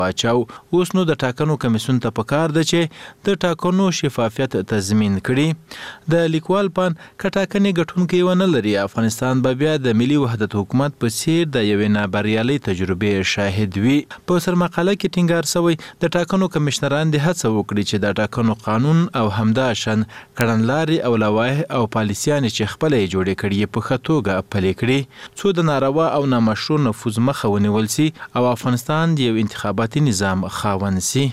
واچاو. اوس نو د ټاکنو کمیسیون ته پکار ده چې د ټاکنو شفافیت تضمین کړي. د لیکوال پان کټاکنې ګټونکي ونه لري، افغانستان به بیا د ملي وحدت حکومت په څیر د یوې نابریالۍ تجربې شاهد وي. په سرمقاله کې ټینګار شوی د ټاکنو کمشنران د هڅه وکړي چې د ټاکنو قانون او همداشان کړنلارې او لوایح او پالیسیانې چې خپل یې جوړې کړي په ښه توګه پلي کړي، څو د ناروا او نامشروع نفوذ مخه ونیول سي او افغانستان د یو انتخاباتي نظام خاوند سي.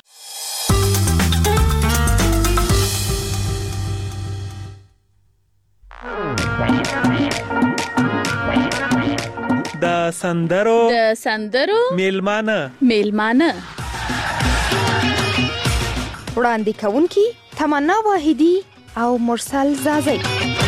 د سندرو میلمانه وړاندې کوونکي تمنا واحدی او مرسل زازی.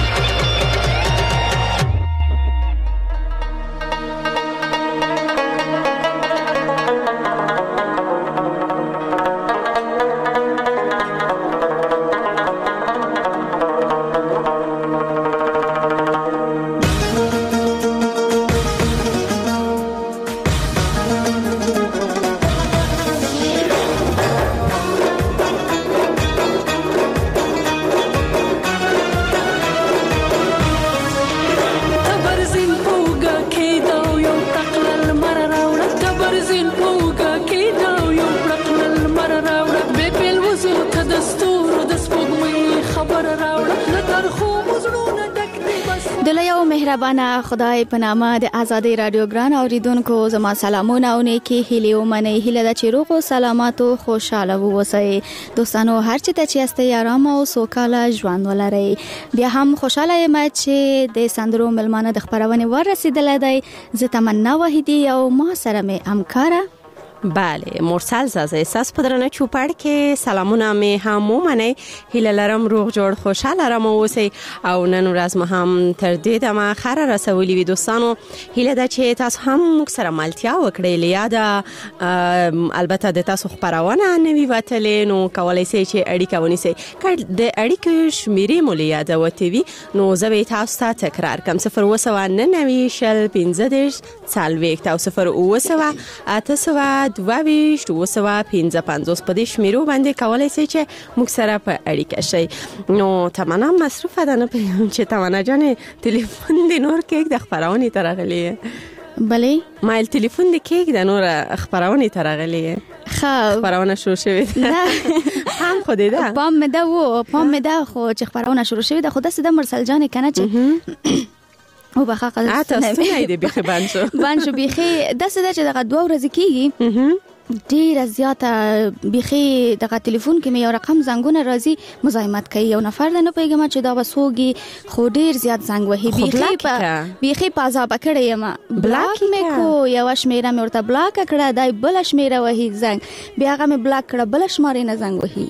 مهربانه خدای په نامه د آزادۍ رادیو ګران اوریدونکو زما سلامونه او نیکی هیلې ومنئ. هیله ده چې روغ او سلامت او خوشاله اوسئ. دوستانو هر چی ته چې استئ آرام او سوکاله ژوند ولرئ. بیا هم خوشاله یم چې د سندرو ملمانه د خبرونه ورسېدل دی. زه تمنا واحدی او ما سره مې همکاره بله مرسل زازی ساس پدرانه چوپړ کې سلامونه مې هم ومنئ. هیله لرم روغ جوړ خوشاله رم اوسئ او نن ورځ مو هم تر دې دمه خره رسولي وي. دوستانو هیله ده چې تاسو هم موږ سره ملتیا وکړئ. لیاده البته د تاسو خبرونه نوي وتلې نو کولای شئ چې اړیکه ونیسئ. که د اړیکې شمیرې مو لیاده وته وي نو زه به تاسو ته تکرار کوم 090 شل 15 40 او 0 22 255 په دې شمیرو باندې کولای شئ چې موږ سره په اړیکه شئ. نو تمنا مصروفه ده، نه پوهیږم چې تمنا جانې تلیفون د نور کېک د خبرونې ته راغلی. بله ما تلیفون د کېک د نور خبرونې ته راغلی. خبرونه شروع شوې ده هم خو دې ده پام مې ده خو چې خبرونه شروع شوې ده خو داسې د مرسل جانې کنه چې او بخا قضا تاسو نه دی بخي بانشو بخي داسې ده چې دغه 2 ورځې کېږي ډیر زیاته بخي دغه ټلیفون کې مې یو رقم زنګونه راځي مزاحمت کوي. یو نفر نه پیغام چې دا وسوږي خو ډیر زیات زنګ وهي بخي په عذاب کړی یم. بلاک مې کو یو شمیره مې ورته بلاک کړه دای بل شمیره وهي زنګ بیا هغه مې بلاک کړه بل شماره نه زنګ وهي.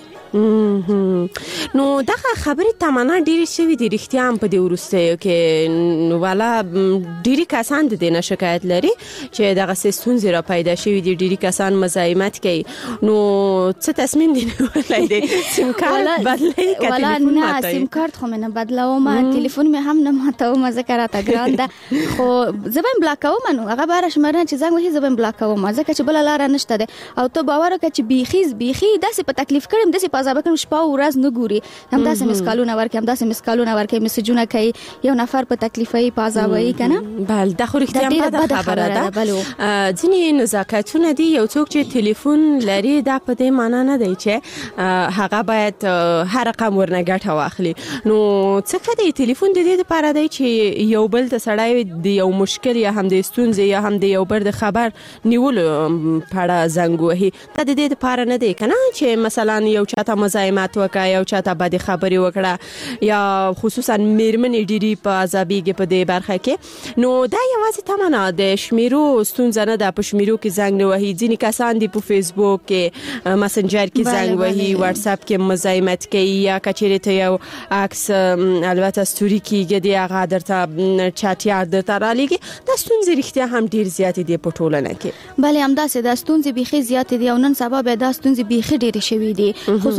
نو دغه خبرې تمنا ډېری شوي دي رښتیا هم په دې وروستیو کې والا ډېری کسان د دې نه شکایت لري چې دغه ستونزې را پیدا شوي دي. ډېری کسان مزاحمت کوي. نو څه تصمیم دی نیولی دی؟ سیم کارت بدلوي که تلیفون نه سیم کارت خو مې نه بدلوم تلیفون مې هم نه ماتوم ځکه راته ګران ده خو زه به یې بلاکوم. نو هغه به شماره چې زنګ وهي زه به یې بلاکوم ځکه چې بله لاره نشته ده. او ته باور وکړه چې بیخي داسې په تکلیف کړم داسې عذاب کوم شپه او ورځ نه ګوري. هم داسې مسکالونه ورکې مسجونه کوي. یو نفر په تکلیفي په عذابي کنه. بل د خو رښتیا بده خبره ده. ځینې نزاکتونه دي. یو څوک چې ټلیفون لري دا په دې معنی نه دی چې هغه باید هر رقم ورنه ګټه واخلي. نو څه کوي ټلیفون د دې لپاره دی چې یو بل ته سړی د یو مشکل یا هم د ستونزې یا هم د یو بل د خبر نیولو پړه زنګ وهي. دا د دې لپاره نه دی کنه چې مثلا یو چاته مزاحمت وکړه یو چاته بد خبري وکړه یا خصوصا میرمنې ډيري په عذابيږي په دې برخه کې. نو دا یوازې تمنا د شمیرو ستونزه نه ده. په شمیرو کې زنګ نه وهي. ځینې کسان دي په فیسبوک کې مسنجر کې زنګ وهي، واتس اپ کې مزاحمت کوي یا کچېرې ته یو عکس البته ستوري کېږي دی هغه درته چات یاد درته رالیږي. دا ستونزې رښتیا هم ډیر زیات دي په ټولنه کې. بله همداسې دا ستونزې بيخي زیات دي او نن سبا به دا ستونزې بيخي ډېرې شوي دي. خصوصا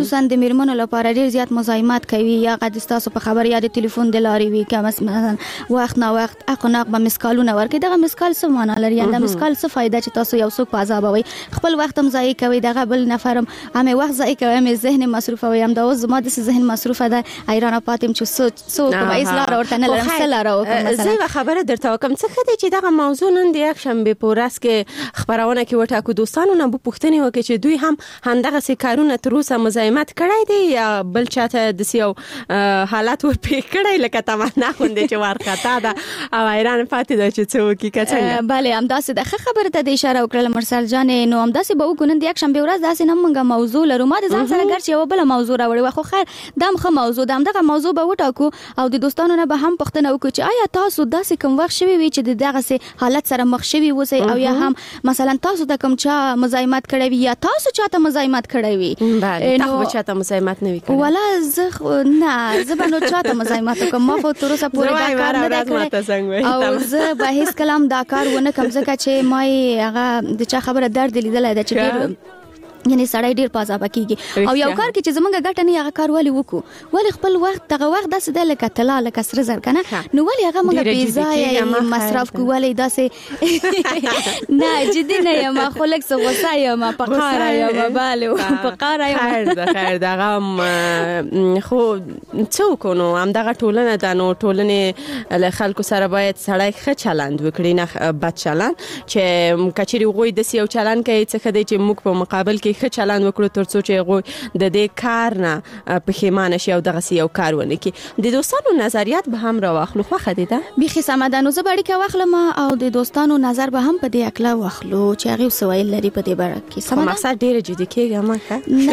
خصوصا د میرمنو لپاره ډیر زیات مزاحمت کوي یا غد تاسو په خبر یا د ټلیفون د لارې وي که مثلا وخت نه وخت اقناق به مسکالونه ورکړي دغه مسکال څه معنا لري یا د مسکال څه فائدہ چې تاسو یو څوک په عذابوي خپل وخت هم ضایع کوي دغه بل نفرم همې وخت ضایع کوي همې ذهن مصروف وي هم دا اوس زما د ذهن مصروفه ده ایران پاتم چې څوک به ایسلا ورته نه لرم سلا راو مثلا زه خبره درته وکم څه خدای چې دغه موضوع نن د یک شنبه پورس کې خبرونه کې وټا کو دوستانو نه بو پوښتنه وکړي چې دوی هم همدغه سي کارونه تر اوسه مزاحمت کړی دی یا بل چاته د سیو حالات ور پې کړی لکه تمنا خوندې چې ورختا ده او ایران پاتې ده چې څوک کې څنګه bale همداسې د خبره ته د اشاره وکړل مرسل جان نو همداسې به وګورئ د یک شنبه ورځ داسې نه مونږه موضوع لرو ما د ځان سره ګرځي یو بل موضوع راوړی خو خیر دم خو موضوع دغه موضوع به وټاکو او د دوستانو نه به هم پوښتنه وکړو چې آیا تاسو داسې کوم وخت شوی وي چې دغه سي حالت سره مخ شوی وسی او یا هم مثلا تاسو ته کوم چا مزاحمت کړی وي یا تاسو چاته مزاحمت کړی وي بله تاسو چاته مزاحمت نه وی کړی ولا نه زه به نو چاته مزاحمت کوم ما خو تر اوسه پورې دا کار نه کړی او زه به هیڅ کلام دا کار ونه کوم ځکه چې ما هغه د چا خبره درد لیدل دا چې ډیر یعنی سړی ډیر پازابه کیږي او یو کار کې چې زمونږ ګټه نه هغه کار ولې وکړو ولې خپل وخت دغه وخت داسې د لکه طلا لکه سره زر کنه نو ولې هغه موږ پیزا مصرف کو ولې داسې نه جدي نه یم خو لک څه غوسه یم په قاره یم bale په قاره یم خیر دغه خو څوک نو هم دغه ټولنه د نو ټولنې له خلکو سره باید سړی ښه چلند وکړي نه بد چلند چې کچېری غوي د سیو چلند کوي څه خدای چې موږ په مقابل کې ښه چلند وکړو ترڅو چې غو د دې کار نه پښیمانه شي او دغه یو کار ونه کړي د دوستانو نظریات به هم راوخلو خو خدای ده بيخي سمدان زه باندې کې واخلم او د دوستانو نظر به هم په دې اکلا واخلو چې هغه سوال لري په دې باره کې سمدان مقصد ډیر جدي کېږي ما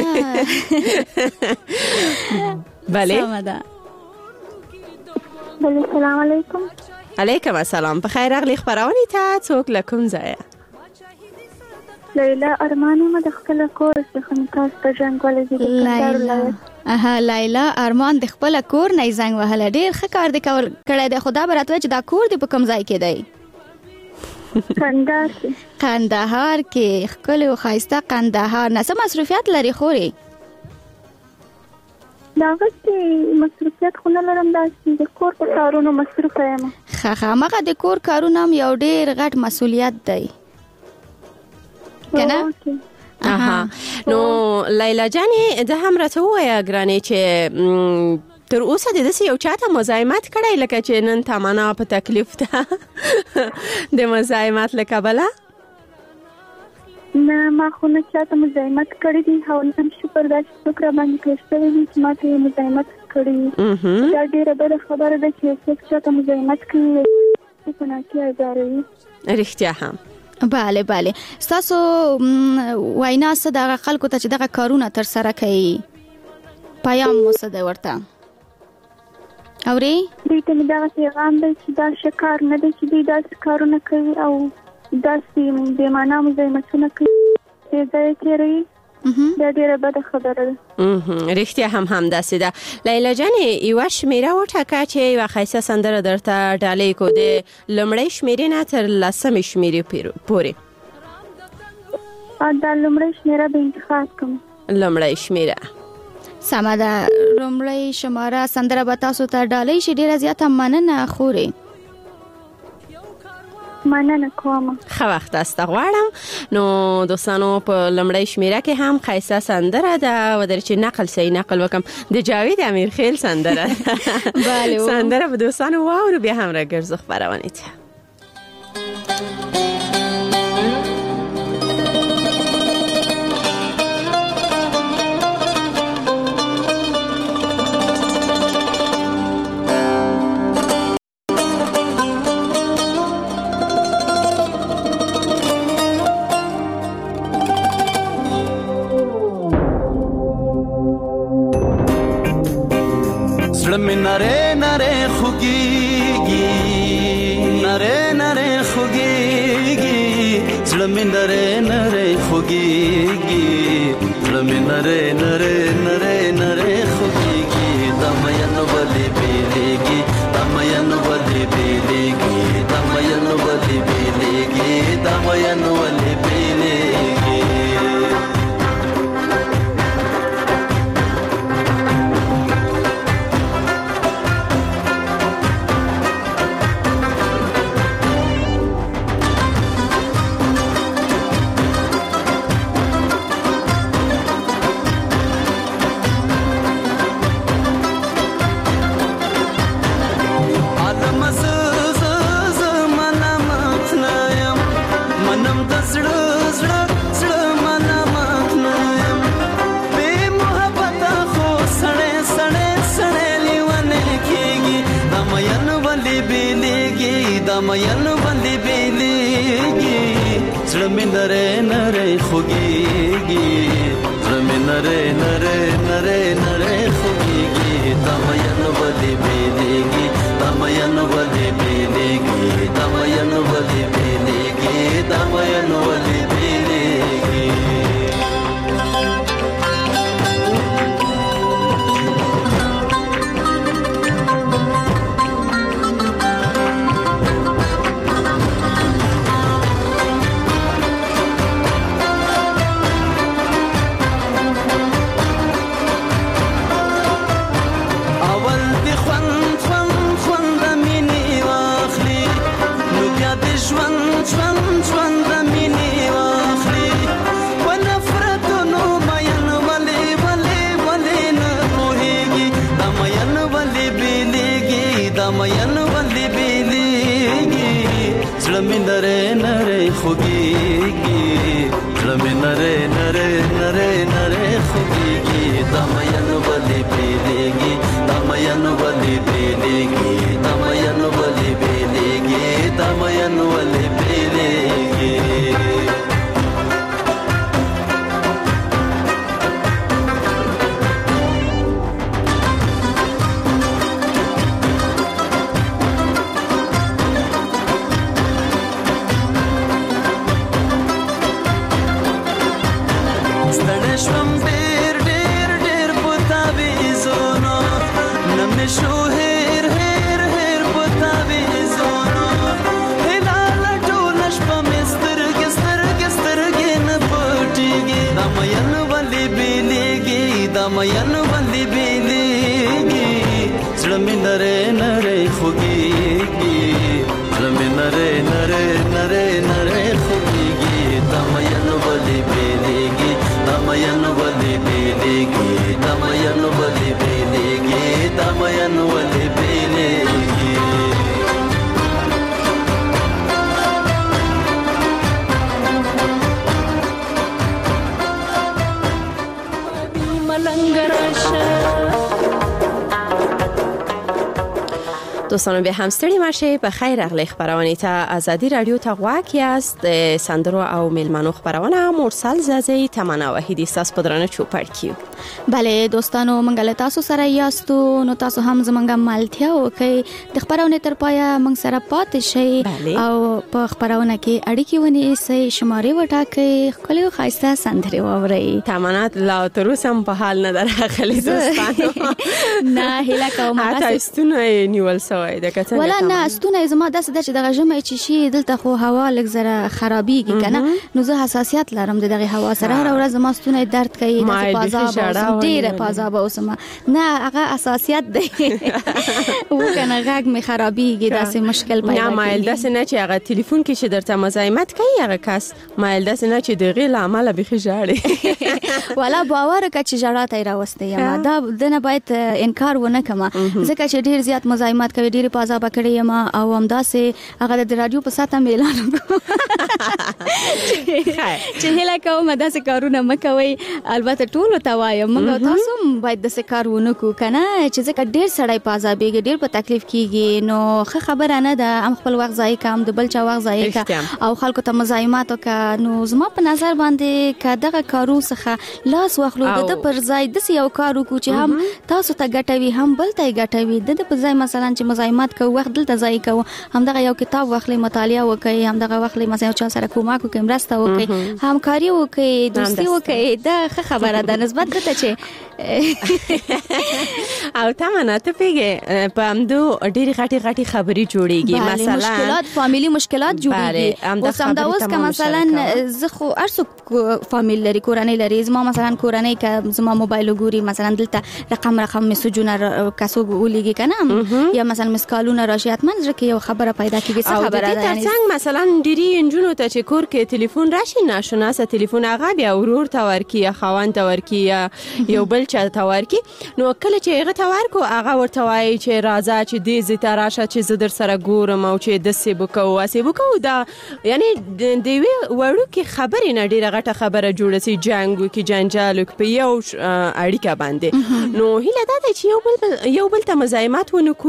بله سمدان بله السلام علیکم علیکم السلام په خیر اغلی خبرونه ته څوک لکم ځای لیلا ارمانی ما د خپل کور څخه تاسو ته ژوند لیلا لیلا ارمان د خپل کور نه زنګ وهله ډیر ښه کار دی کړی دی خدا براتوي چې دا کور دی په کوم ځای کې دی قندهار کې خپل او خایسته قندهار نه څه مصروفیت لري خوري دا غوښتي مصروفیت خو نه لرم دا د کور په کارونو مصروف یم خه مغه د کور کارونه هم یو ډیر غټ مسؤلیت دی کنه نو لیلا جانې د هم راته وایه ګرانې چې تر اوسه د داسې یو چاته مزاحمت کړی لکه چې نن تمنا په تکلیف ده د مزاحمت له کبله نه ما خو نه چاته مزاحمت کړی دی او نن شکر دا چې څوک را باندې کړی شوی وي چې ما ته مزاحمت کړی دا ډېره بده خبره ده چې څوک چاته مزاحمت کوي په ناکې ازاروي رښتیا هم bale تاسو وینا څه دغه خلکو ته چې دغه کارونه تر سره کوي پیام مو څه دی ورته اوري دوی ته دا پیغام دی چې دا شکار نه دی چې دوی داسې کارونه کوي او داسې بې معنا مزاحمتونه کوي ځای تېروي دا ډېره بده خبره ده رښتیا هم همداسې ده لیلا جانې یوه شمېره وټاکه چې یوه ښایسته سندره درته ډالۍ کو د لومړۍ شمېرې نه تر لسمې شمېرې پورې دا لومړۍ شمېره به انتخاب کوم لومړۍ شمېره سمه ده لومړۍ شماره سندره به تاسو ته ډالۍ شي ډېره زیاته مننه خوري مننه کوم ښه وخت است غواړم نو دوستانو په لومړۍ شمیره کې هم خایسته سندره ده و در چې نقل صحیح نقل وکم د جاوید امیرخیل سندره بله سندره به دوستانو واورو بیا هم راګرځو خبرونه ته زړه مې نری نری خوږېږي نری نری خوږېږي زړه مې نری نری خوږېږي زړه مې نری نری نری نری خوږېږي دا مین ولې بیلېږي دا مین ولې بیلېږي دا مین ولې بیلېږي دا مین ولې بیلېږي مین باندې بیلیږي زړه مې نری نری خوږیږي زړه مې نری نری نری نری خوږیږي دا مین باندې بیلیږي دا مین باندې بیلیږي دا مین باندې بیلیږي دا مین باندې بیلیږي نره نره خوږیږي زړه مې نره نره نره نره خوږیږي دا مین ولې بیلیږي دا مین ولې بیلیږي دا مین ولې بیلیږي دا مین ولې بیلیږي مین باندې بیلیږي زړه مې نری نری خوږیږي زړه مې نری نری نری نری خوږیږي دا مین باندې بیلیږي دا مین باندې بیلیږي دا مین باندې بیلیږي دا مین باندې بیلیږي دوستانو به همستری مشه به خیر اغلی خبرانی تا ازادی رادیو تا غواکی است سندرو او میلمانو خبرونه مرسل زازی تمنا وحیدی ساس پدرانه چوپر کیو بله دوستانو منګل تاسو سره یاستو نو تاسو هم زمونږه مالتیا وکي د خبرونه تر پایا موږ سره پاتې شي او په خبرونه کې اړیکې ونی سي شماري وټاکي خپل خاصه سندري ووري تمنا لا تروسم په حال نه درخلي دوستانو نه هله کوم تاسو نیول سوای د کتن ولا نه استونه زما داسې د دغه جمع چې شي دلته خو هوا لږ زره خرابيږي کنه نو زه حساسیت لرم دغه هوا سره هر ورځ ما استونه درد کوي د پازاب ډیره پازاب اوسم نه هغه حساسیت دی وکنه غږ می خرابيږي داسې مشکل پیدا نه مایل داسې نه چې هغه ټلیفون کې چې درته مزاحمت کوي هغه کس مایل داسې نه چې دغه لامل به خجاړي ولا باور کچ جړه تای راوسته یم دا دنه باید انکار ونه کما ځکه چې ډیر زیات مزاحمت کوي ډیر پازاب کړی یم او همداسې هغه د رادیو په ساته اعلان چې هله کوم داسې کارونه مکوي البته ټول توایم موږ تاسو باید د کارونه کو کنه چې ځکه ډیر سړی پازابېږي ډیر په تکلیف کیږي نو خبره نه ده ام خپل وخت ځای کم د بل چا وخت ځای کا او خلکو ته مزاحمت وکا نو زما په نظر باندې کداغه کارو څخه لاس واخلو د پر ځای د یو کارو کو چې هم تاسو ته ګټوي هم بل ته ګټوي د په ځای مثلا چې مزاحمت کو وخت دلته ځای کو هم دغه یو کتاب واخلي مطالعه وکي هم دغه واخلي مثلا چا سره کومک وکي مرسته وکي همکاري وکي دوستي وکي دا خبره ده نسبت ته چې او تمنا ته پیګه په امدو ډېری غټي خبري جوړيږي مثلا مشکلات فامیلی مشکلات جوړيږي اوس که مثلا زه خو ارسو فامیل لري کورنۍ لري زما مثلا کورنۍ که زما موبایل وګوري مثلا دلته رقم مسجونه کسو ولېږي کنه یا مثلا مسکالونه راشي اتمن ځکه یو خبره پیدا کیږي څه خبره ده یعنی ترڅنګ مثلا ډېری انجونو ته چې کور کې ټلیفون راشي ناشناسه ټلیفون هغه بیا ورور ته ورکی یا خوان ته ورکی یا یو بل چا ته ورکی نو کله چې هغه ته ورکو هغه ورته وایي چې راځه چې دې زیته راشه چې زه در سره ګورم او چې د سیبکو دا یعنی د وړو کې خبرې نه ډیره غټه خبره جوړه سي جنگو کې جنجال په یو اړیکه باندې نو هله دا چې یو بل ته مزاحمت ونکو یو بل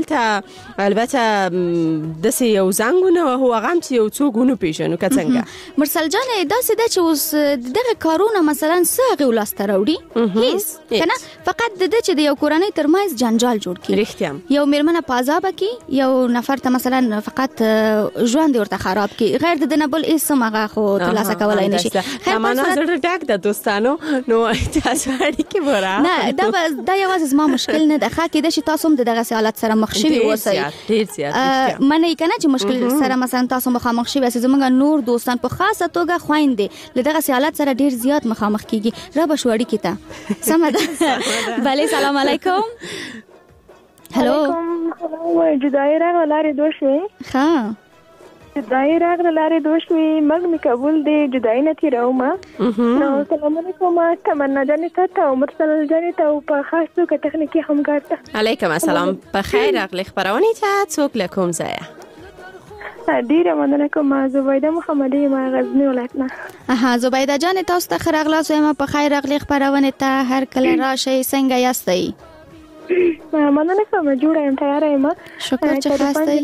دلته البته د سه یو زنګونه هو غم چې یو څوک ونه پیژنو که څنګه مرسل جان دا څه د چې اوس دغه کارونه مثلا څه غولاسته راوړي هیڅ کنه فقط د چې د یو کورنۍ ترمنځ جنجال جوړ کړي رښتیا یو میرمنه پازابه کی یو نفر ته مثلا فقط ژوند ورته خراب کی غیر د نه بل اسمه خو ترلاسه کولای نشي خیر ما نظر ډاک د دوستانو نو تاسو اړیکې وره نه دا یوازې ما مشکل نه ده خا کې د شي تاسو هم دغه حالت سره مخ شوي اوسئ ډیر زیات منه کنه چې مشکل سره مثلا تاسو مخامخ شوي اسې زمونږ نور دوستان په خاصه توګه خويندې لدغه حالت سره ډیر زیات مخامخ کیږي را به شوړی کیته سمه ده بله سلام علیکم هلو جدای راغله لارې دوشوي ها جدای راغله لارې دوشوي مګ می قبول دی جدای نه تیرومه نو سلام علیکم تمنا جانې ته مرسل جانې ته په خاص توګه تخنیکی همکار ته علیکم السلام په خیر راغلی خبرونه ته څوک لکم زایا ډیره مننه کوم زبیده محمدی ما غزنی ولایت نه زبیده جان تاسو ته خراغلاس یم په خیر راغلی خبرونه ته هر کله راشي څنګه یاستئ مننه کوم جوړه یم تیار یم شکر چې خاصئ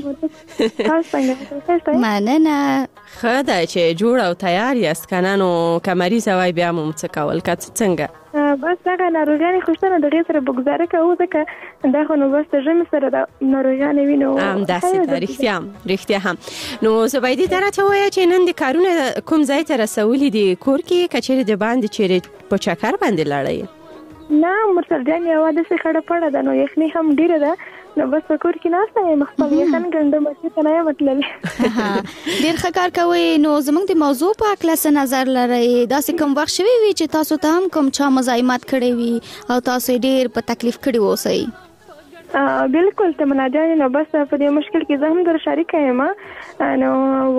مننه خدای چې جوړ او تیار یاست کنه نو کمری زوی بیا مو څه کول کڅ څنګه بس هغه ناروغانې خوشتنه د غیر سره بګزاره کوو ځکه دا خو نو بس د ژمي سره د ناروغانې وینو داسې رښتیا هم نو زبیدي درته وایي چې نن د کارونه کوم ځای ته رسولي دي کور کې کچېره د باندې چیرې په چکر باندې لاړی نه مرسل جان یو د څه خړه پړه ده نو یخني هم ډیره ده نو بس کور کې ناشته مخبل یخن ګنده مچې ته نه مطلب ډیر ښه کار کوي نو زموږ د موضوع په اړه څه نظر لرئ دا څه کوم وخت شوی وي چې تاسو ته هم کوم چا مزاحمت کړی وي او تاسو ډیر په تکلیف کړی ووسئ بالکل تمنا جان نو بس په دې مشکل کې زه هم در شریک یم نو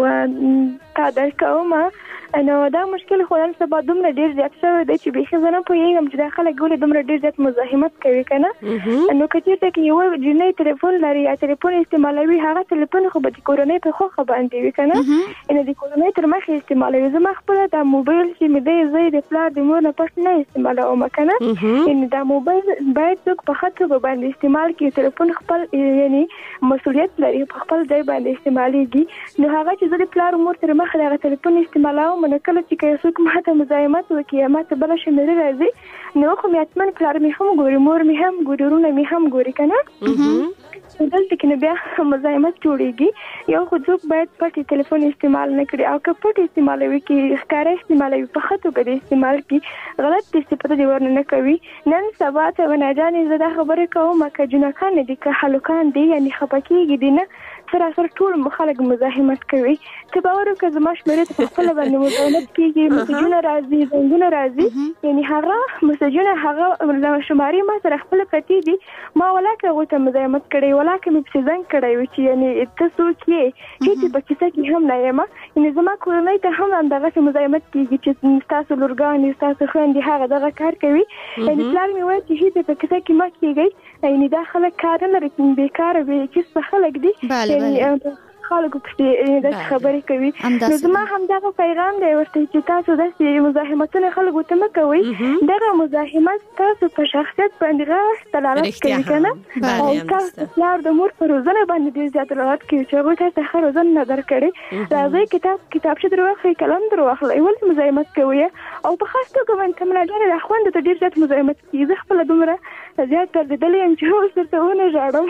تا درکوم نو دا مشکل خو نن سبا دومره ډیر زیات شوی دی چې بیخي زه نه پوهېږم چې دا خلک ولې دومره ډیر زیات مزاحمت کوي که نه نو که چېرته کې یوه جنۍ تلیفون لري یا تلیفون استعمالوي هغه تلیفون خو به د کورنۍ په خوښه باندې وي که نه یعنې د کورنۍ تر مخې استعمالوي زما خپله دا موبایل چې مې دی زه د پلار د مور نه پټ نه استعمالوم که نه یعنې دا موبایل باید څوک په ښه توګه باندې استعمال کړي تلیفون خپل یعنې مسؤلیت لري په خپل ځای باندې استعمالیږي نو هغه چې زه د پلار مور تر مخې د هغه تلیفون استعمالوم نو کله چې څوک ماته مزاحمت وکړي یا ماته بله شمېره راځي نو خو مې حتما پلار مې هم ګوري مور مې هم ګوري وروڼه مې هم ګوري که نه دلته کې نو بیا مزاحمت جوړېږي یو خو څوک باید پټ تلیفون استعمال نه کړي او که پټ استعمالوي کې ښکاره استعمالوي په ښه توګه د استعمال کې غلط استفاده دې ورنه نه کوي نن سبا تمنا جانې زه دا خبرې کوم که جنکان دي که هلکان دي یعنې خفه کېږي دي نه سراسر ټول خلک مزاحمت کوي ته باور وکړه زما شمېرې ته په خپله باندې مزاحمت کېږي مسجونه راځي زنګونه راځي یعنې هغه مسجونه هغه شمارې ما سره خپله پرتې دي ما ولاکه هغوی ته مزاحمت کړی ولاکه مې پسې زنګ کړی و چې یعنې ته څوک یې هېڅ په کیسه کې هم نه یم یعنې زما کورنۍ ته هم همدغسې مزاحمت کېږي چې ستاسو لورګانې ستاسو خویندې هغه دغه کار کوي یعنې پلار مې وایي چې هېڅ په کیسه کې مه کېږئ یعنې دا خلک کار نه لري بېکاره بېکسبه خلک دي خلکو پسې داسې خبرې کوي نو زما همدغه پیغام دی ورته چې تاسو داسې مزاحمتونه خلکو ته مه کوئ دغه مزاحمت تاسو په شخصیت باندې غلط دلالت کوي که نه او تاسو پلار د مور په روزنه باندې ډېر زیات دلالت کوي چې هغوی تاسو ته ښه روزنه نه درکړې راځئ کتابچه در واخلئ قلم در واخلئ ولې مزاحمت کوئ او په خاص توګه باندې تمنا جانې دا خویندو ته ډېر زیات مزاحمت کېږي زه خپله دومره زیات دردېدلې یم چې اوس درته ونه ژاړم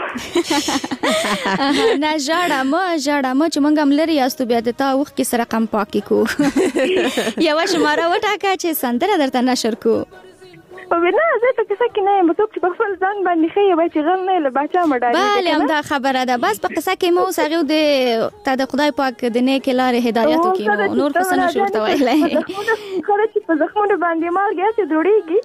نه ژاړه مه چې موږ هم لرې یاستو بیا د تا اوښکې سره رقم پاکې کو یوه شماره وټاکه چې سندره درته نشر کو نه زه په کیسه کې نه یم څوک چې په خپل ځان باندې ښه یې وایي چې غل نه یې له باچا مه ډارېږي بله همدا خبره ده بس په قصه کې مو اوس هغې ته د خدای پاک د نیکې لارې هدایت وکړي نور خو څه نشو ورته ویلی خلک چې په زخمونو باندې مالګې هسې دوړېږي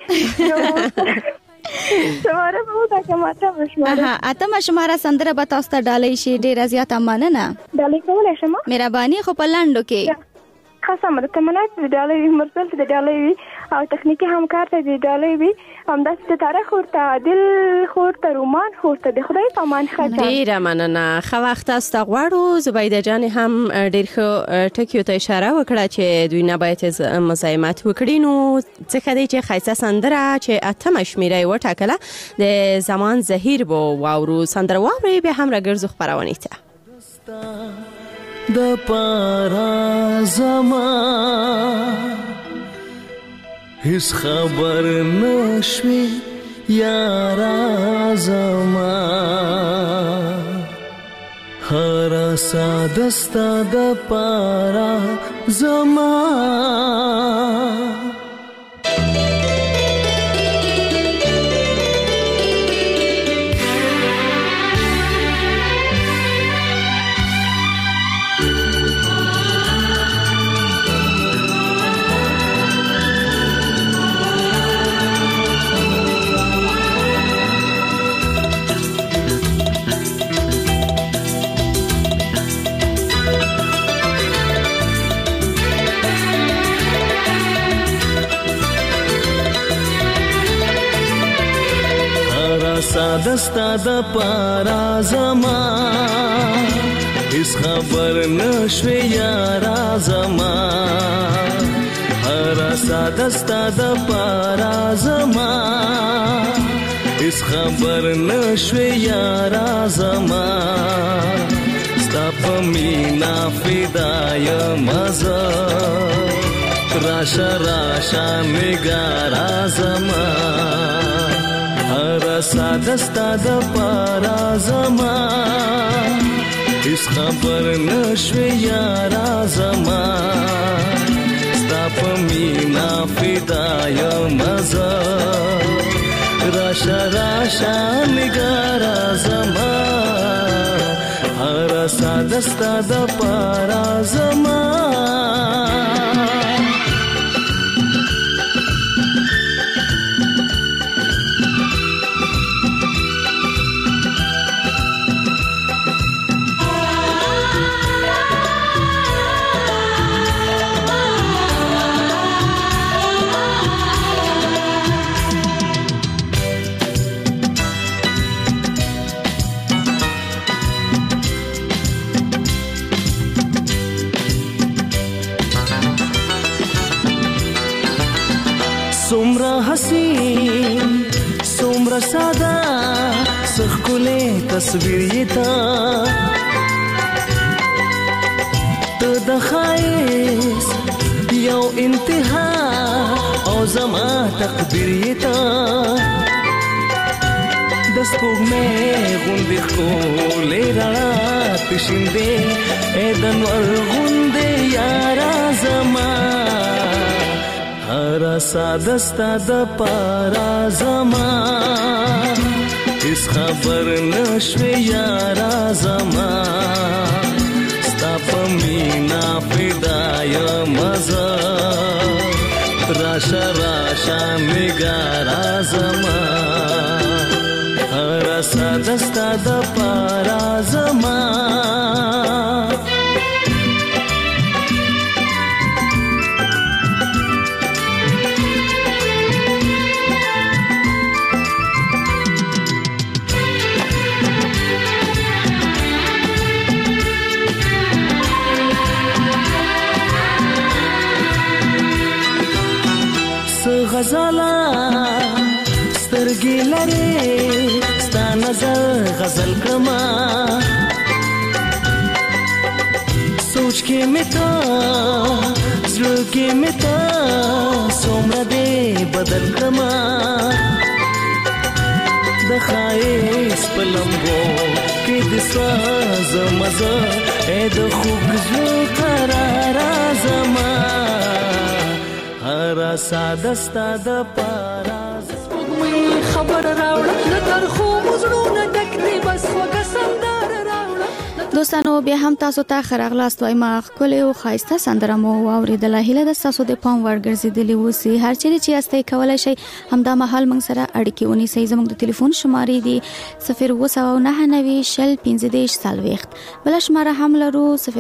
شماره به وټاکم اتمه شماره سندره به تاسو ته ډالۍ شي ډېره زیاته مننه ډالۍ کولی شم مهرباني خو په لنډو کې خاصه تمنات د ډالۍ مرسل د ډالۍ وي او تخنیکی همکار ته د ډالۍ وي همداسې د تاریخ ورته عادل خورته رومان خورته د خدای په امان ښه ډیره مننه. ښه وخت تاسو ته غواړو. زبیده جان هم ډیر ښه ټکیو ته اشاره وکړه چې دوی نه باید مزاحمت وکړي. نو څه دی چې ښایسته سندره چې اتمه شمیره یې وټاکله د زمان زهیر بو واورو سندره واوري به هم راګرځو خپرونې ته د پارا زمان هیڅ خبر نشوي یارا زمان هر ساده ستا د پارا زمان سادستا د پارا زمان هیڅ خبر نشوي یارا زمان هر سادستا د پارا زمان هیڅ خبر نشوي یارا زمان ستا په مینا فدای مزه راشا راشا نگارا زمان هر ساده ستا د پارا زمان هیڅ خبر نشوي یارا زمان ستا په مینا فدای مزه راشا راشا نگارا زمان هر ساده ستا د پارا زمان سمرا حسین سمرا سادا سخکولے تصویر یہ تا تو دخائیس یو انتہا او زما تقدیر یہ تا دسپوگ میں غندی خولے رات شندے ایدن ورغندے یارا زمان هر ساده ستا د پارا زمان هیڅ خبر نشوي یارا زمان ستا په مینا فدای مزه راشا راشا نگارا زمان هر ساده ستا د پارا زمان غزالا سترګې لري ستا نظر غزل کما سوچ کې متا زړه کې متا څومره دې بدل کما د خایس پلمبو کې د ساز مزه اې د خوږ زړه قرار زمان هر ساده ستا د پارا سپوږمۍ خبر راوړه د ترخو مزړونو ډک دی بس خوږه سندره راوړه. دوستانو نو بیا هم تاسو ته خراغلاست وای ما خپل او خایسته سندره مو اوریدله هله د تاسو د پام ورګرځیدلی وسی هر چیرې چې استای کولای شي همدا مهال موږ سره اړیکې ونیسئ زموږ د ټلیفون شمارې دی 0299015 بل شماره هم لرو 02822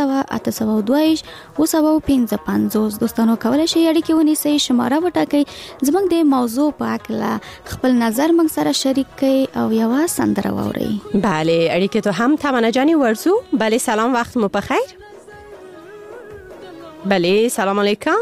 دوستانو کولای شي اړیکې ونیسئ شماره وټاکئ زموږ د موضوع په اړه خپل نظر موږ سره شریک کړئ او یو سندره واورئ. بله اړیکې ته هم تمنا جانی ورزو. بله سلام وقت مو بخیر. بله سلام علیکم.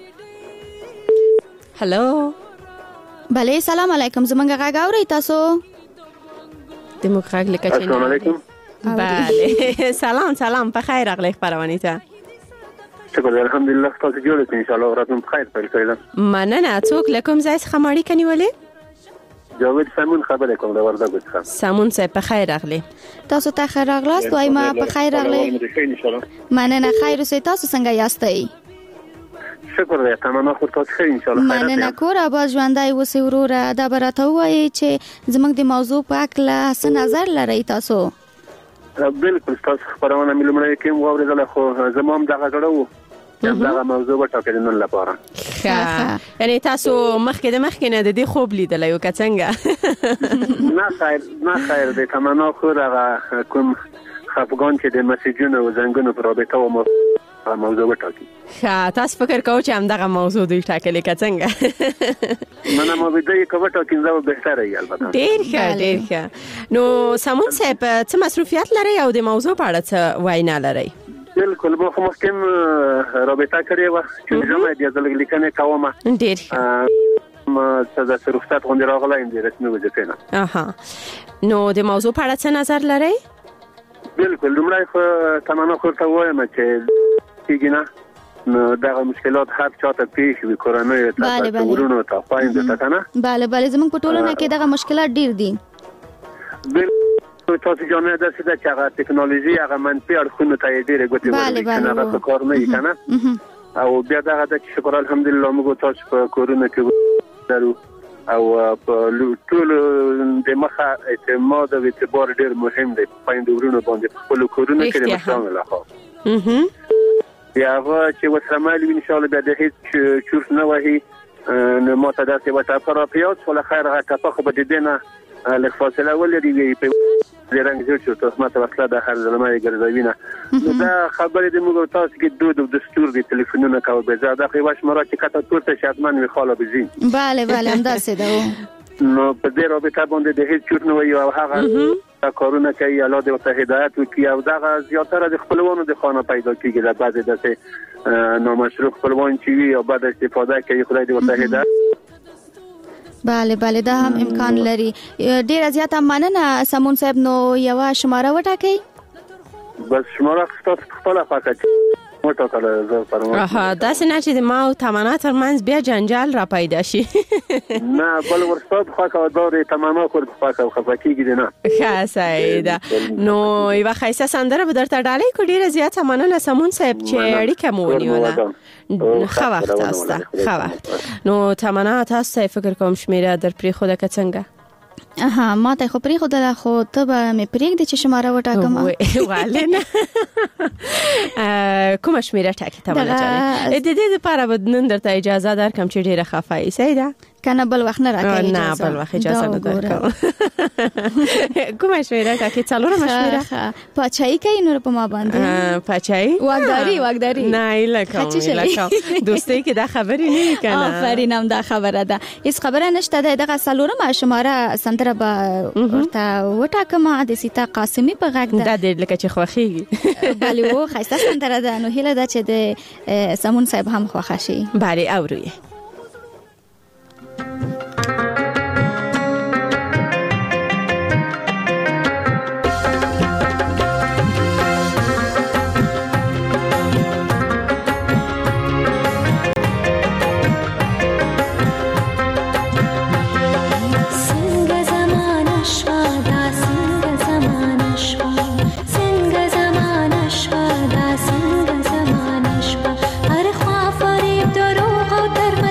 هلو. بله سلام علیکم زمونږ غږ اورئ تاسو؟ د موږ غږ لکه چې السلام علیکم. بله سلام بخیر راغلی خبرونه ته. شکر الحمدلله تاسو جوړ یاست ان شاء الله راتلون بخیر پیل کړل. مننه څوک لکم ځای څخه ماړی کنیولې؟ جاوید سامون خبره کوم د وردګو څخه. سامون صاحب بخیر راغلی. تاسو ته خیر راغلاست وای ما بخیر راغلی. مننه خیر اوسئ تاسو څنګه یاستئ؟ شکر دی تمام خو تاسو ښه ان شاء الله خیر. مننه کور آباد ژوندای اوسئ وروره دا براته وایي چې زموږ د موضوع په اړه څه نظر لرئ تاسو؟ بالکل تاسو خبرونه مې لمړی کوم واورېدل خو زموږ دغه غړو دغه موضوع وټاکل نن لپاره. یعنی تاسو مخکې نه د دې خوب لیدل یو کڅنګ؟ نه خیر د تمنا خو هغه کوم خفګان چې د مسیجونو او زنګونو پر رابطه و موضوع وټاکي. تاسو فکر کوئ چې هم دغه موضوع دوی ټاکلې کڅنګ؟ منه مو به دې کوم ټاکي زو بهتره ی البته. ډیر ښه. نو سمون صاحب څه مصروفیت لري او د موضوع په اړه څه وینا لري؟ بالکل به خو مخکې رابطه کړې و چې زما د ځل لیکنه کومه ډیر ما څه د رخصت غونډه راغلایم د رسمي وظیفه نه. نو د موضوع په اړه څه نظر لري؟ بالکل لمړی خو تمنا خو ته وایم چې کیږي نو دغه مشکلات هر چاته پیښ وي کورنۍ ته ورونو ته پاین ته کنه. bale زموږ په ټولنه کې دغه مشکلات ډیر دي. تاسو جامعه د څه چې هغه ټکنالوژي هغه منفي اړخونه ته ډیره ګټه ورکړي هغه کار نه کنه او بیا دغه د شکر الحمدلله موږ تاسو په کورونه کې درو او په ټول د مخه اعتماد او اعتبار ډیر مهم دی پاین ورونو باندې خپل کورونه کې مثال له خو بیا چې وسرمال ان شاء الله به د هیڅ چور نه وهي نو ماته داسې وته پراپیات ولا خیر غته خو به دینه لږ فاصله ولري په رنګ جوړ شو تاسو ماته وصله د هر ځلمه ګرځوینه دا خبرې د موږ تاسو کې دود او دستور دي ټلیفونونه کوي به زړه خو واش مراد چې کته تورته شادمن وي خاله بزین. bale هم داسې ده. نو په دې رابطه باندې د هیڅ چور نه وي او هغه کارونه کوي الله دې ته هدایت وکړي او دغه زیاتره د خپلوانو د خانه پیدا کیږي د بعضې داسې نامشروع خپلوان چې وي او بعد استفاده کوي خدای دې ته هدایت. bale دا هم امکان لري. ډیر زیاته مننه سمون صاحب نو یو شماره وټاکئ. بس شماره تاسو خپل فقط وټاکل زه پرمه. دا څنګه چې ما او تمنا ترمنځ بیا جنجال را پیدا شي؟ نه بل ورستاد خاصه دورې تماما خو خاصه خفقېږي نه. ښه سیدا نو یو خیسه سندره به درته ډالې کو ډیره زیاته مننه سمون صاحب چې اړیکه مو ونیوله. خو وخت تاسو نو تمنا تاسو فکر کوم شمیره در پری خود کڅنګ؟ ما ته خو پری خو د خو ته به مې پریګ د چې شماره وټاکم. والله کوم شمیره ټاکې ته ولې د دې لپاره نن درته اجازه درکم چې ډیره خفای سیدا کنه بل وخت نه راکې اجازه. نه بل وخت اجازه نه درکم. کوم شمیره ټاکې څلور مشمیره پاچای کوي نور په ما باندې پاچای واګداری نه لکه دوستي کې دا خبرې نه کنه. آفرین هم دا خبره ده هیڅ خبره نشته دغه څلور مشماره سندره به ورته وټاکم د سیتا قاسمی په غږ ده. دا د لکه چې خوخيږي bale و خاصه سندره ده نو هله ده چې د سمون صاحب هم خوښ شي. bale اوروي در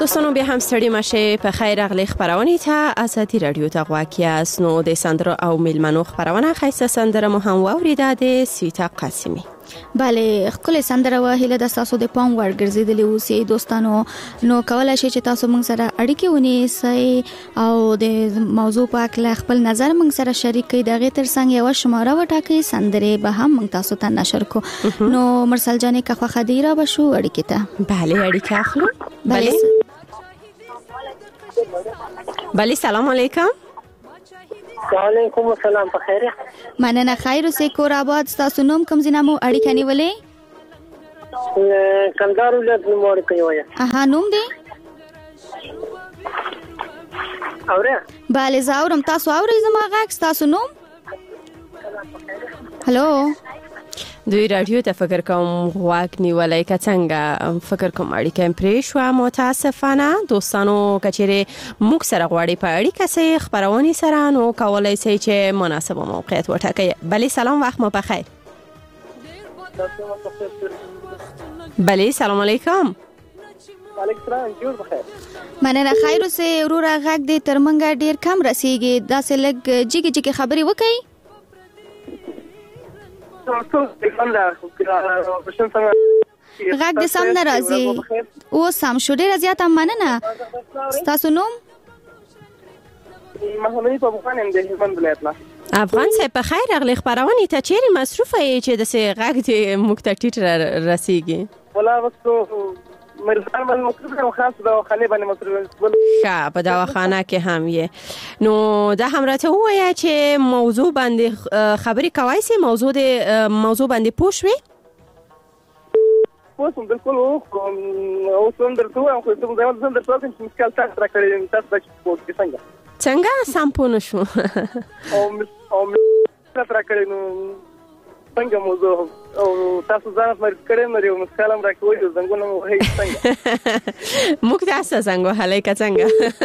دوستانو بیا هم ستړي مشه په خیر اغلی خبرونه ته ازادي رادیو ته غواکیاس نو د سندرو او میلمنو خبرونه خیسه سندره مو هم وریده د سویتا قاسمی. بله خپل سندره وهله د تاسو د پام ورګرځیدلی اوسې دوستانو نو کولای شئ چې تاسو موږ سره اړیکې ونیسئ او د موضوع په اړه خپل نظر موږ سره شریک کړئ. دغه ترڅنګ یو شماره وټاکئ سندره به هم موږ تاسو ته نشر کو. نو مرسل جانې که خو خدیره بشو اړیکې ته. بله اړیکه اخلو. بله سلام علیکم. وعلیکم السلام په خیر. مننه خیر اوسې کور آباد. تاسو نوم کوم زینامو اړیکه نیولې؟ کندهار ولایت نوم اړیکه وایي. اها نوم دی؟ اوره. بله زاورم تاسو اورئ زما غږ تاسو نوم؟ هلو دوی رادیو ته فکر کوم غواک نیولای که څنګه فکر کوم اړیکه پرې شو. متاسفانه دوستانو کچېره موږ سره غواړي په اړیکه سره خبرونه سره نو کولای شي چې مناسب موقعیت وټاکي. بله سلام وخت مو په خیر. بله سلام علیکم. وعلیکم السلام جوړ بخیر. مننه خیر اوسې وروره غږ دې تر منګه ډیر کم رسیږي داسې لږ جګې جګې خبرې وکړئ. غږ دې سم نه راځي. اوس سم شو. ډېره زیاته مننه. ستاسو نوم؟ محمد په افغان یم د هلمند ولایت نه. افغان صاحب په خیر اغلی خبرونه ته چیرې مصروفه یې چې داسې غږ دې موږ ته ټیټ رسیږي؟ والله بس مرزان باندې مصروف یم خاص دواخانې باندې مصروف. ښه په دواخانه کې هم یې. نو دا هم راته ووایه چې موضوع باندې خبرې کوای سي موضوع باندې پوه شوې؟ پوه شوم بالکل. اوس هم درته وایم خو زه درته وایم چې مشکل تاسو راکړی تاسو به پوه کړئ څنګه سم پوه نه شو. او تاسو راکړی نو څنګه موضوع او تاسو ځان مرګ کړی نو یو مسکالم راکوي زنګونه مو هي څنګه موږ تاسو څنګه هلای کا څنګه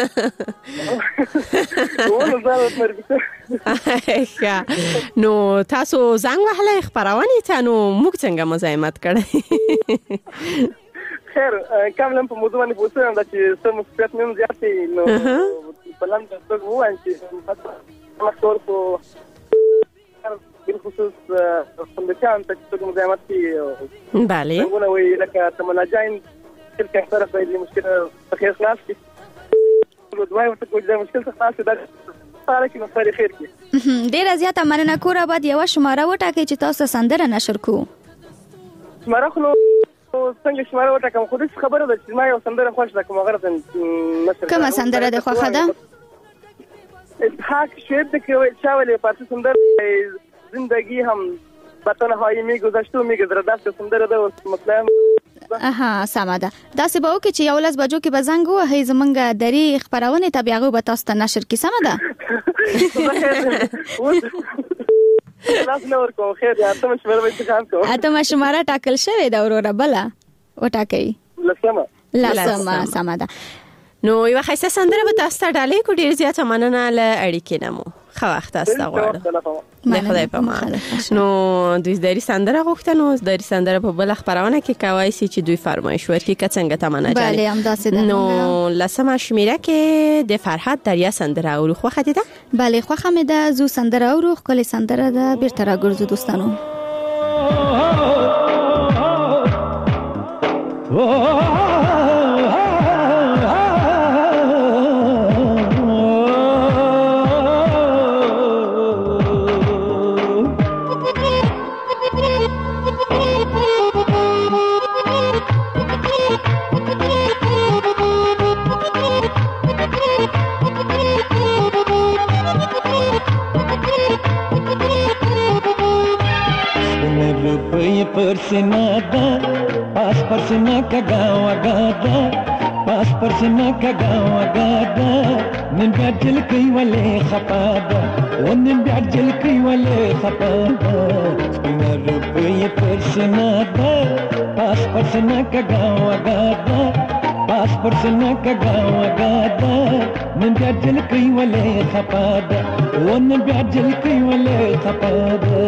نو زه مرګ نو تاسو څنګه هلای خبرونه ته نو موږ څنګه مزاحمت کړی. خیر کاملا په موضوع باندې پوښتنه ده چې څه مثبت نوم زیاتې نو بلند څه وایي چې مخور په بالخصوص خندقان ته مزاحمت کی. بله څنګه وی لکه تمناجاین تلك اعترف بهذه المشكله تخيص نفسي ودواي وتقول ده مشكله خاصه ده لكن مسار خير کی. ډیره زیاته مننه. کور آباد یو شماره وټاکئ چې تاسو سندره نشر کو. شماره خو څنګه شماره وټاکم خو دې خبره ده چې ما یو سندره خوښ ده کومه غرض نشر. کومه سندره ده خوښه ده؟ حق شعر ده که چاولی پارچه سندره زندگی هم بطنهای میگذشت و میگذره دست سندره ده مطلب. اها سمه ده. داسې به وکړي چې 11 بجو کې به زنګ ووهئ زمونږ درې خپرونې ته بیا هغوی به تاسو ته نشر کړي. سمه ده؟ لاس نه ورکوم. خیر دی اتمه شماره به انتخاب کوم. اتمه شماره ټاکل شوې ده وروره. بله وټاکئ. لسمه سمه ده. نو یو ښایسته سندره به تاسو ته ډالۍ کړو. ډېر زیاته مننه له اړیکې نه مو ښه وخت تاسو ته غواړو. د خدای په امان. نو دوی دری سندره غوښته نو دری سندره په بل خبرونه کې کوي چې دوی فرمایش ورکړي که څنګه تمنا جاني. بله همداسې ده. نو لسمه شمیره کې د فرحت دریا سندره اورو خوښه دي ده؟ بله خوښه مې ده. زو سندره اورو ښکلې سندره ده. بیرته راګرځو دوستانو. परसना दा पास परसना का गाँव गादा पास परसना का गाँव गादा निन बैठल कई वाले खपादा वो निन बैठल कई वाले खपादा बिना रुपये परसना दा पास परसना का गाँव गादा पास परसना का गाँव गादा निन बैठल कई वाले खपादा वो निन बैठल कई वाले खपादा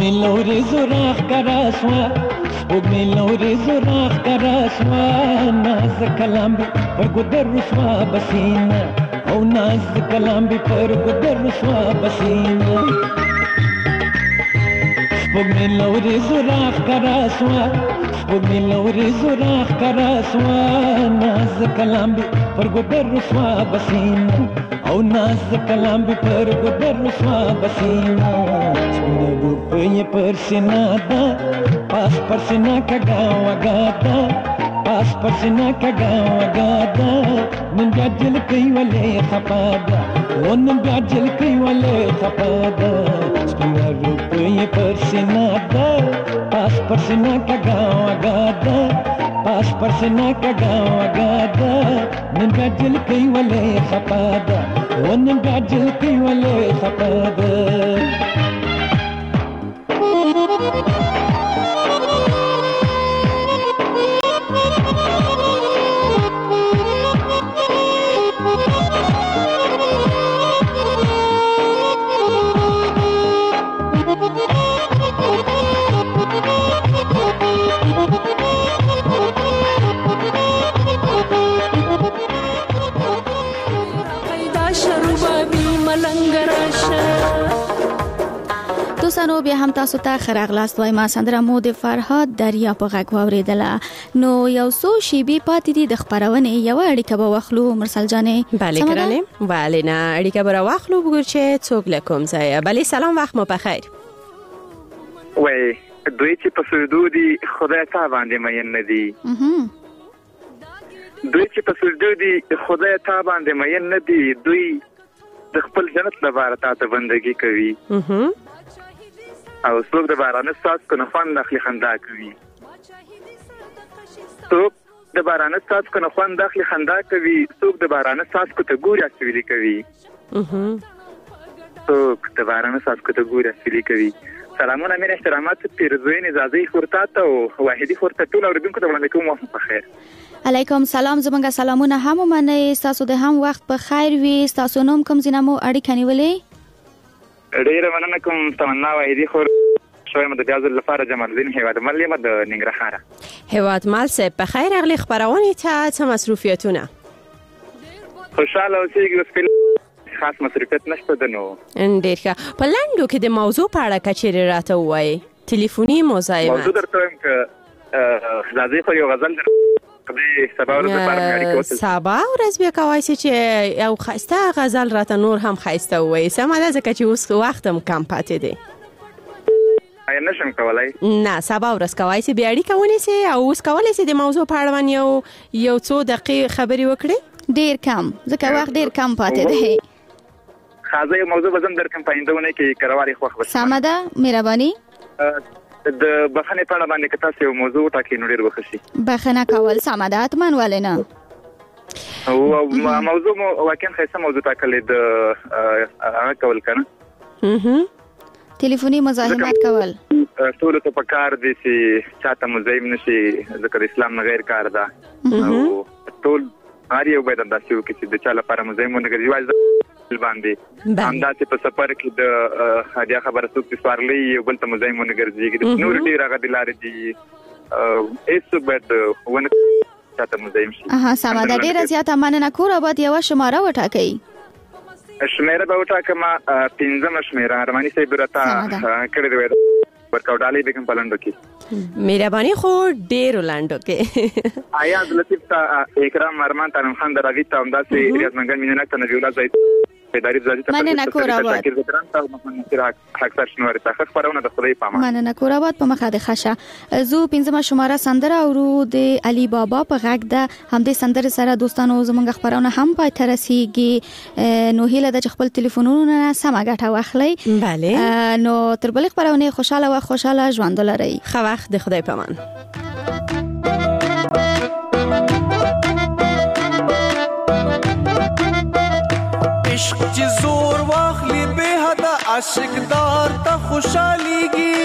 سپوږمۍ لورې زوراخ کرا سوا سپوږمۍ لورې زوراخ کرا سوا ناز کلام پر ګدر رسوا بسینا او ناز کلام پر ګدر رسوا بسینا سپوږمۍ لورې زوراخ کرا سوا سپوږمۍ لورې زوراخ کرا سوا ناز کلام پر ګدر رسوا بسینا او ناز کلام پر ګدر رسوا بسینا روپے پر سینا دا پاس پر سینا کا گاؤں گاتا پاس پر سینا کا گاؤں گاتا نن جل کئی والے خپادا وہ نن جل کئی والے خپادا روپے پر سینا دا پاس پر سینا کا گاؤں گاتا پاس پر سینا کا گاؤں گاتا نن جل کئی والے خپادا وہ نن جل کئی والے خپادا دوستانو بیا هم تاسو ته خراغلاست وایم سندره مو د فرهاد دریا په غږ واوریدله نو یو څو شیبې پاتې دي د خبرونې یو اړیکه به واخلو مرسل جانې بله ګرانې بله نه اړیکه به راواخلو بګور چې څوک له کوم ځایه بله سلام وخت مو بخیر وای دوی چې په سجدو دي خدای تا باندې مین نه دي دوی چې په سجدو دي خدای تا باندې مین نه دي دوی د خپل جنت لپاره تاسو بندګي کوي او څوک د بارانه ساز کو نه خوند اخلي خندا کوي څوک د بارانه ساز کو نه خوند اخلي خندا کوي څوک د بارانه ساز کو ته ګوري اسویلي کوي څوک د بارانه ساز کو ته ګوري اسویلي کوي سلامونه مې احترامات پیرزوین اجازه خورتا ته واحدی خورتا ټول اوریدونکو ته وړاندې کوم وخت په خیر علیکم سلام زمونږ سلامونه هم منئ تاسو د هم وخت په خیر وي تاسو نوم کوم زینمو اړیکه نیولې ډیره مننه کوم تمنا واحدی خور شویم د بیازل لپاره جمال الدین هیواد ملي مد ننګرهار هیواد مال سه په خیر اغلی خبرونه ته مصروفیتونه خوشاله اوسئ خاص مصروفیت نشته دنو ډیر ښه په لاندو کې د موضوع په اړه کچېره راته وایي ټلیفوني مزاحمت موضوع درته وایم ک غزل خو یو غزل سبا ورځ بیا کوای شي چې یو خسته غزل راته نور هم خسته وایي سمه ده ځکه چې اوس وخت هم کم پاتې دی نشم کولای نه سبا ورځ کوای شي بیا اړیکه ونیسي او اوس کولی شي د موضوع په اړه یو څو دقیقې خبرې وکړي ډیر کم ځکه وخت ډیر کم پاتې دی خازه یو موضوع بزم در کم پایندونه کې کرواري خوخ بس سمه ده مهرباني د بخنه په اړه باندې که تاسو یو موضوع ټاکئ نو ډیر بخښي بخنه کول سمه ده اتمن ولنه او موضوع مو واقعا خاصه موضوع ټاکلې د هغه کول کنه ټلیفوني مزاحمت کول ټول ته پکار دي چې چاته مزاحم نشي ځکه اسلام نه غیر کار ده او ټول هر یو باید داسې وکړي چې د چا لپاره مزاحم ونه ګرځي واځي باندې همداسې په سفر کې د هدیه خبره څوک سوارلې یو بل ته مزاحم ونه ګرځي نور ډیر هغه دلاره دي هیڅ باید ونه چاته مزاحم شي سمه ده ډیره زیاته مننه کور آباد یو شماره وټاکئ شمیره به وټاکم 15 شمیره ارمانی صاحب راته کړی دی ورکاوډالي بګم پلانډو کې مهرباني خو ډېر لاندو کې آیا لطیف تا اکرام ارمان تنم خان دراوی ته همداسې ریاض منګل مینه ته نبیولا زید اداري ځای ته مننه کور آباد خبرونه د خدای پامه مننه کور آباد په مخه د خشه زو 15 شماره سندره او د علي بابا په غږ ده هم د سندره سره دوستانو زمونږ خبرونه هم پای تر رسیدي نو هیله د خپل ټلیفونونو سمه ګټه واخلئ بله نو تر بل خبرونه خوشاله ژوند ولرئ خو وخت د خدای پامان عشق چې زور واخلي به حد عاشق دار ته خوشاليږي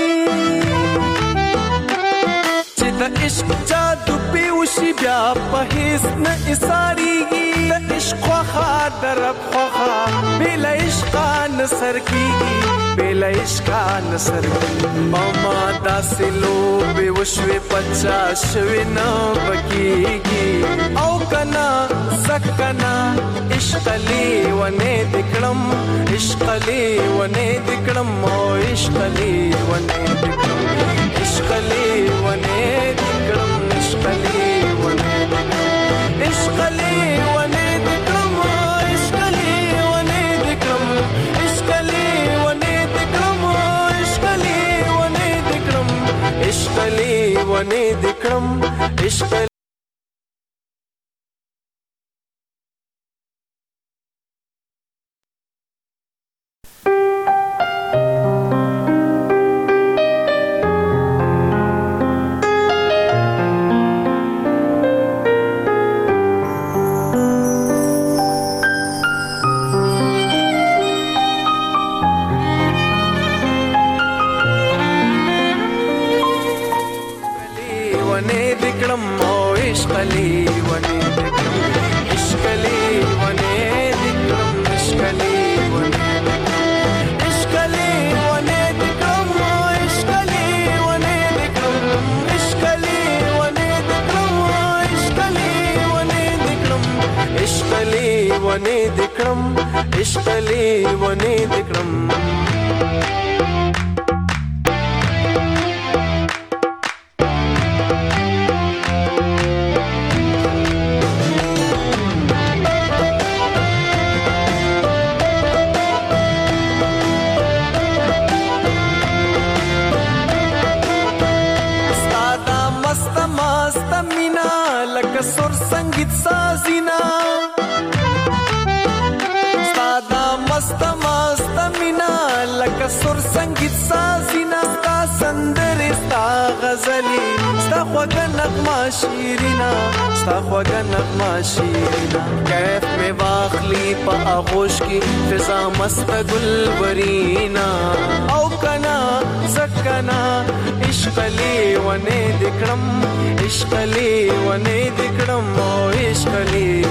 چې د عشق جادو په وشي بیا په هیڅ نه اساريږي د عشق خوا درب خوا بلا عشق نصر کیږي بلا عشق نصر ماما داسلو به وشوي پچا شوي نه بکیږي او کنا سکنا عشق لی ونه دکړم عشق لی ونه دکړم او عشق لی ونه دکړم عشق لی ونه دکړم عشق لی ونه دکړم عشق لی ونه دکړم عشق لی ونه دکړم عشق لی ونه دکړم عشق لی ونه دکړم عشق لی ونه دکړم عشق मस्त गुलबरीना औ कना सकना इश्कली वने दिकड़म इश्कली वने दिकड़म ओ इश्कली